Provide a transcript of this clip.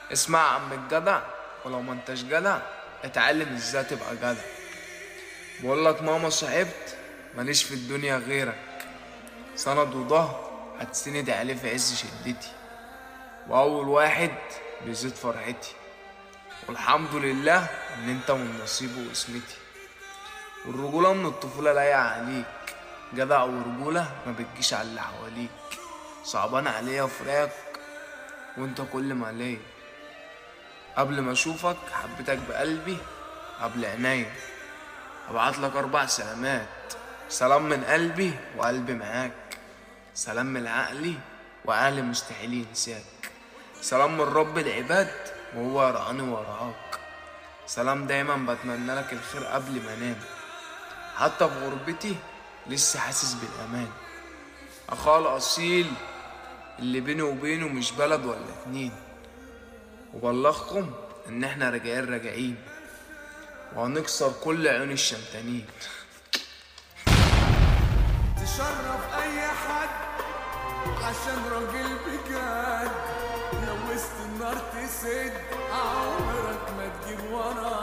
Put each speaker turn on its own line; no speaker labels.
اسمع يا عم الجدع، ولو ما انتش جدع اتعلم ازاي تبقى جدع. بقولك ماما صحبت ماليش في الدنيا غيرك، سند وضهر هتسند عليه في عز شدتي، واول واحد بيزيد فرحتي، والحمد لله ان انت من نصيبي واسمتي. والرجولة من الطفولة لايقة عليك، جدع ورجولة ما بتجيش على اللي حواليك. صعبان عليا فراق وانت كل ما ليا، قبل ما اشوفك حبيتك بقلبي قبل عينيا. ابعتلك 4 سلامات، سلام من قلبي وقلبي معاك، سلام من عقلي وعقلي مستحيل ينساك، سلام من رب العباد وهو يرعاني ويرعاك، سلام دايما بتمنى لك الخير قبل ما انام، حتى في غربتي لسه حاسس بالامان. اخويا الاصيل اللي بيني وبينه مش بلد ولا 2، وبلغكم ان احنا راجعين وهنكسر كل عيون الشمتانين.
تشرف اي حد عشان راجل بجد، لو وسط النار تسد عمرك ما تجيب ورا.